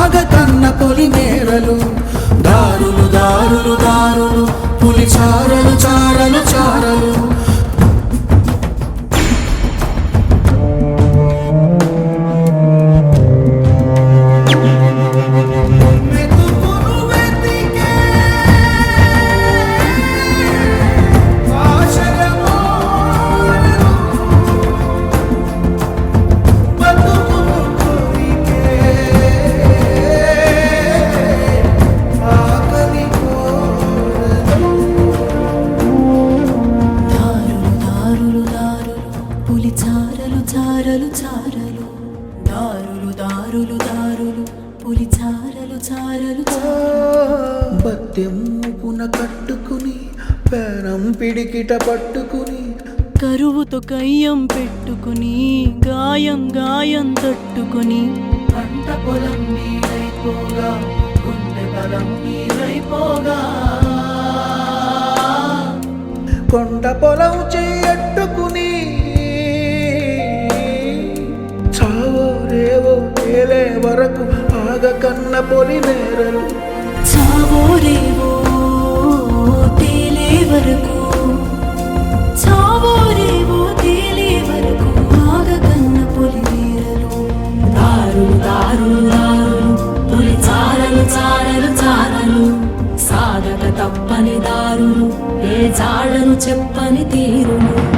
ఆగ కన్న పొలి మేరలు దారులు దారులు దారులు పులి చారలు చారలు చారలు చారలు చారలు దారులు దారులు దారులు పులి చారలు చారలు బత్తెమ్ముపున కట్టుకుని పేరం పిడికిట పట్టుకుని కరువుతో కయ్యం పెట్టుకుని గాయం గాయం తట్టుకుని పంట పొలం నీరైపోగా గుండె బలం నీరైపోగా కొండ పొలం చేయట్టుకుని చావో రేవో తేలే వరకు ఆగ కన్న పొలి మేరలు చావో రేవో తేలే వరకు చావో రేవో తేలే వరకు ఆగ కన్న పొలి మేరలు దారులు దారులు దారులు పులి చారలు చారలు చారలు సాగక తప్పని దారులు ఏ జాడను చెప్పని తీరులు